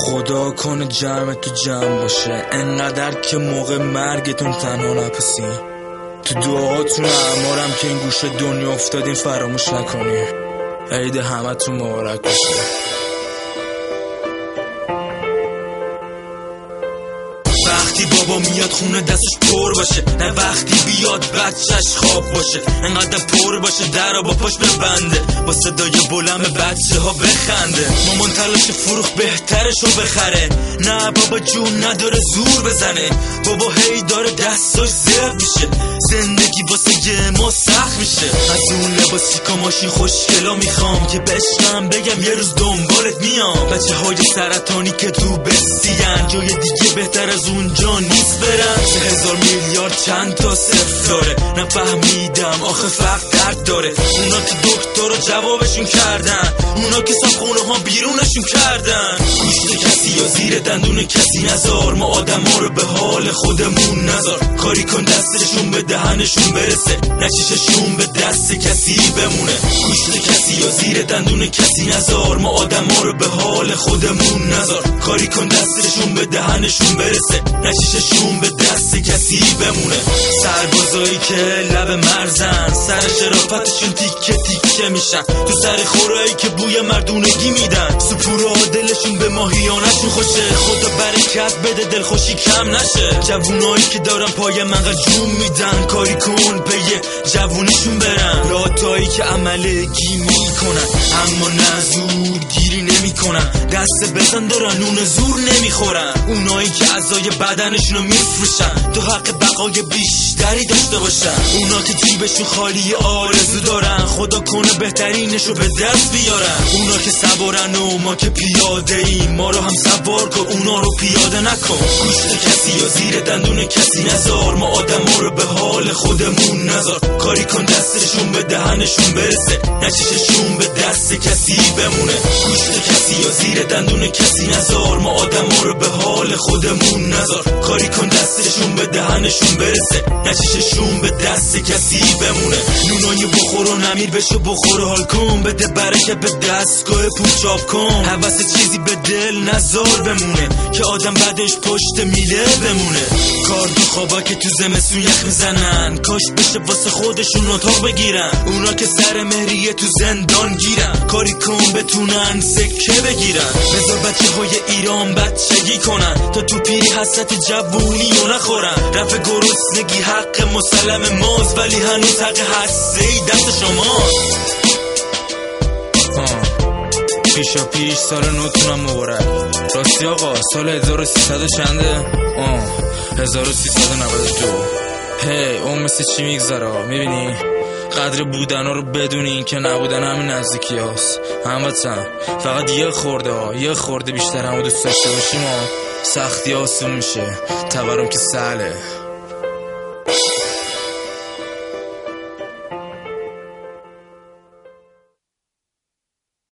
خدا کنه جمع تو جمع باشه، انقدر که موقع مرگتون تنها نپسین. تو دعاتون اعمارم که این گوشه دنیا افتادین فراموش نکنی. عید همه تو مبارک باشه. وقتی بابا میاد خونه دستش پر باشه، نه وقتی بیاد بچهش خواب باشه. انقدر پر باشه درا با پاش ببنده، با صدای بلند بچه ها بخنده. مامان تلاش فروخ بهترشو بخره، نه بابا جون نداره زور بزنه. بابا هی داره دستاش زرد میشه، زندگی واسه ما سخت میشه. از اون لباسی که ماشین خوشگلا میخوام که بشنم بگم یه روز دنبالت میام. بچه های سرطانی که تو بستین جای دیگه بهتر از اونجا نیست برن. 3000 میلیارد چند تا صفر داره، نفهمیدم آخه فقط درد داره. اونا که دکتر رو جوابشون کردن، اونا که صابخونه ها بیرونشون کردن. گوشت کسی یا زیر دندون کسی نذار، ما آدم ها رو به حال خودمون نذار. کاری کن دستشون به دهنشون برسه، نچششون به دست کسی بمونه. گوشت کسی یا زیر دندون کسی نذار، ما آدم ها رو به حال خودمون نذار. کاری کن دستشون به دهنشون برسه، نچششون به دست کسی بمونه. سربازایی که لب مرزن، سر شرافتشون تیکه تیکه میشن. تو سر خورایی که بوی مردونگی میدن، سپورا دلشون به ماهیانشون خوشه. خدا برکت بده دلخوشی کم نشه. جوونایی که دارن پای منقل جون میدن، کاری کن پی جوونیشون برن. لاتایی که عملگی میکنن اما نزور گیری نمیکنن، دست بزن دارن نون زور نمیخورن. اونایی که اعضای بدنشونو میفروشن تو حق بقای بیشتری داشته باشن. اونا که جیبشون خالی آرزو دارن، خدا کنه بهترینشو به دست بیارن. اونا که سوارن و ما که پیاده ایم، ما رو هم سوار کن اونا رو پیاده نکن. گوشت کسی یا زیر دندون کسی نذار، ما آدم رو به حال خودمون نذار. کاری کن دستشون به دهنشون برسه، نچششون به دست کسی بمونه. گوشت کسی یا زیر دندون کسی نذار، ما آدم رو به حال خودمون نذار. کاری کن دستشون به دهنشون برسه، نچششون به دست کسی بمونه. نونای بخور و نمیر بشو بخور و حال کن، بده برکت به دستگاه پوچاب کن. حوث چیزی به دل نذار بمونه، که آدم بعدش پشت میله بمونه. کار تو خوابا که تو زمستون یخ میزنن، کاش بشه واسه خودشون اتاق بگیرن. اونا که سر مهریه تو زندان گیرن، کاری کن بتونن سکه بگیرن. بذار بچه های ایران بچگی کنن، تا تو پیری حسرت جوونی و نخورن. رفع گرسنگی حق مسلم ماست، ولی هنوز حق هسته‌ای دست شماست. پیشا پیش سال نوتونم مبارک. راستی آقا سال 1300 چنده؟ 1392. هی اون مثل چی میگذره؟ میبینی؟ قدر بودن ها رو بدونین که نبودن همین نزدیکی هاست. هموطن فقط یه خورده بیشتر همو دوست داشته باشیم و سختی آسون میشه، تورم که سهله.